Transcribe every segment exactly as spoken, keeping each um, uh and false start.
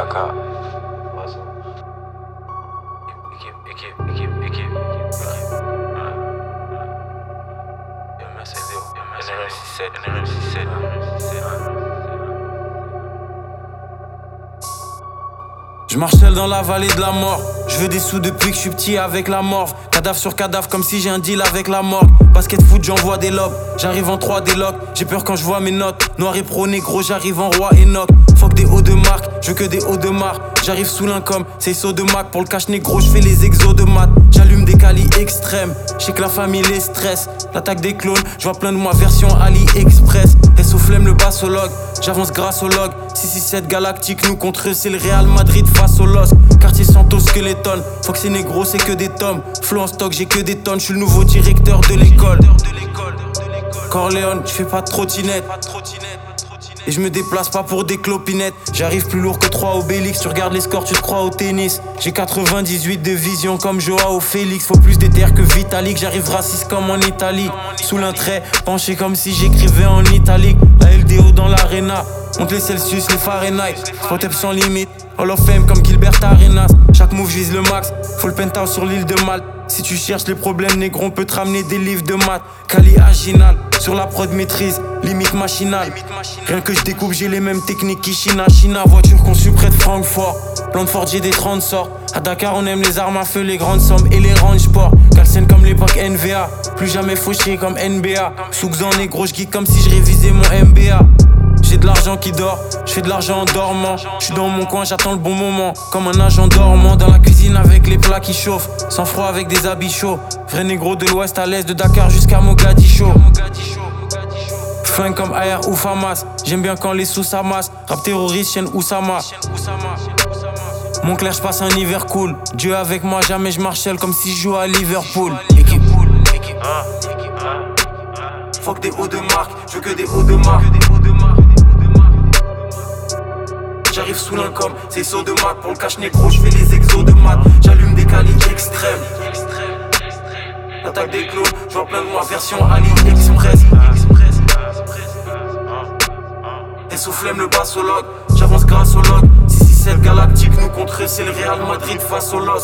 caca. Équipe, équipe, équipe, équipe, équipe. N R M six sept, N R M six sept. Je marchelle dans la vallée de la mort. Je veux des sous depuis que je suis petit avec la morve. Cadavre sur cadavre comme si j'ai un deal avec la morgue. Basket foot j'envoie des lobes. J'arrive en trois des locks. J'ai peur quand je vois mes notes. Noir et pro négro j'arrive en roi Enoch. Fuck des hauts de marque, je veux que des hauts de marque. J'arrive sous l'income, c'est saut de Mac. Pour le cash négro je fais les exos de maths. J'allume des calis extrêmes. J'sais que la famille les stresse. L'attaque des clones, je vois plein de moi version AliExpress. Et sous flemme le bassologue, j'avance grâce au log. six six sept galactique, nous contre eux c'est le Real Madrid face au Los. Quartier Santos Skeleton, faut que c'est négro c'est que des tomes. Flow en stock j'ai que des tonnes, je suis le nouveau directeur de l'école. Corleone, je fais pas de trottinette. Et je me déplace pas pour des clopinettes. J'arrive plus lourd que trois Obélix. Tu regardes les scores, tu te crois au tennis. J'ai quatre-vingt-dix-huit de vision comme Joao Félix. Faut plus d'éther que Vitalik. J'arrive raciste comme en Italie. Sous l'un trait, penché comme si j'écrivais en italique. La L D O dans l'arena. Monte les Celsius, les Fahrenheit. Protep sans limite. Hall of Fame comme Gilbert Arenas. Chaque move vise le max. Faut le penthouse sur l'île de Malte. Si tu cherches les problèmes, négro, on peut te ramener des livres de maths. Kali Aginal, sur la prod maîtrise, limite machinale. Rien que je découpe, j'ai les mêmes techniques qu'Ishina China. Voiture conçue près de Francfort. Plan de Ford, j'ai des trente sorts. À Dakar, on aime les armes à feu, les grandes sommes et les range sport. Calcène comme l'époque N V A. Plus jamais fauché comme N B A. Soukzan négro, je geek comme si je révisais mon M B A. J'ai de l'argent qui dort, je fais de l'argent en dormant. Je suis dans mon coin, j'attends le bon moment. Comme un agent dormant dans la cuisine avec les plats qui chauffent. Sans froid avec des habits chauds. Vrai négro de l'ouest à l'est, de Dakar jusqu'à Mogadiscio. Flingue comme Ayer ou Famas. J'aime bien quand les sous s'amassent. Rap terroriste, chaîne Oussama. Mon clair, je passe un hiver cool. Dieu avec moi, jamais je marchelle comme si je jouais à Liverpool. Équipe, équipe, fuck des hauts de marque, je veux que des hauts de marque. J'arrive sous l'income, c'est saut de Mac. Pour le cash négro, je fais les exos de maths. J'allume des calis extrêmes. L'attaque des clones, je vois plein de moi version AliExpress. Et sous flemme le bassologue, j'avance grâce au log. six six sept galactique, nous contre eux, c'est le Real Madrid face au Los.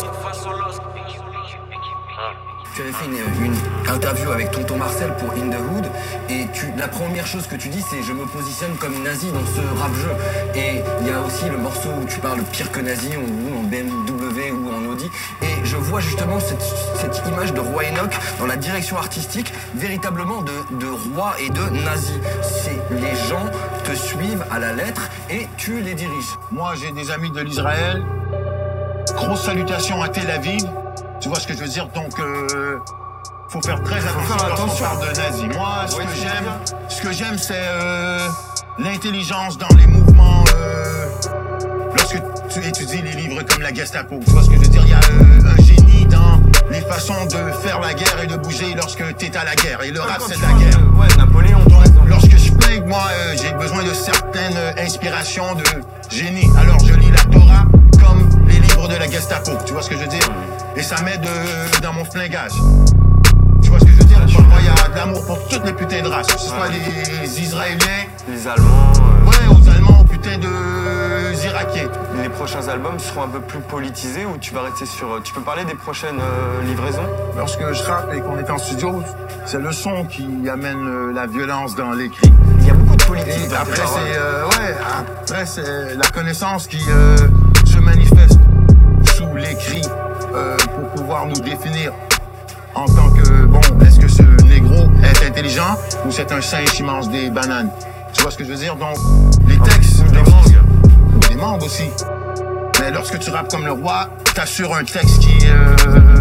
Tu avais fait une, une interview avec Tonton Marcel pour In The Hood et tu, la première chose que tu dis c'est je me positionne comme nazi dans ce rap-jeu. Et il y a aussi le morceau où tu parles pire que nazi, ou en B M W ou en Audi. Et je vois justement cette, cette image de Roi Enoch dans la direction artistique, véritablement de, de roi et de nazi. C'est les gens te suivent à la lettre et tu les diriges. Moi j'ai des amis de l'Israël. Grosse salutation à Tel Aviv. Tu vois ce que je veux dire, donc euh, faut faire très attention lorsqu'on parle de nazi. Moi, ce ouais, que j'aime, ce que j'aime, c'est euh, l'intelligence dans les mouvements. Euh, lorsque tu étudies les livres comme la Gestapo, tu vois ce que je veux dire, il y a euh, un génie dans les façons de faire la guerre et de bouger lorsque t'es à la guerre. Et le rap, c'est la guerre. De, ouais, Napoléon. Donc, lorsque je flingue, moi, euh, j'ai besoin de certaines inspirations de génie. Alors, je lis la Torah comme les livres de la Gestapo. Tu vois ce que je veux dire? Et ça m'aide euh, dans mon flingage. Tu vois ce que je veux dire? Il y a de l'amour pour toutes les putains de races. Que ce soit les, les Israéliens, les Allemands. Euh... Ouais, aux Allemands, aux putains de Irakiens. Les prochains albums seront un peu plus politisés ou tu vas rester sur. Tu peux parler des prochaines euh, livraisons? Lorsque je rappe et qu'on est en studio, c'est le son qui amène euh, la violence dans l'écrit. Il y a beaucoup de politique. Et après, c'est euh, ouais, après c'est la connaissance qui euh, se manifeste sous l'écrit. Euh, pour pouvoir nous définir en tant que, bon, est-ce que ce négro est intelligent ou c'est un singe qui mange des bananes? Tu vois ce que je veux dire? Donc, les textes... Ou des mangues. Ou des mangues aussi. Mais lorsque tu rappes comme le roi, t'assures un texte qui est euh,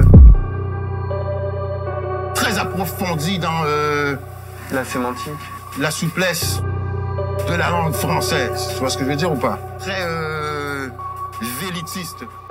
très approfondi dans euh, la sémantique, la souplesse de la langue française. Tu vois ce que je veux dire ou pas? Très euh, vélitiste.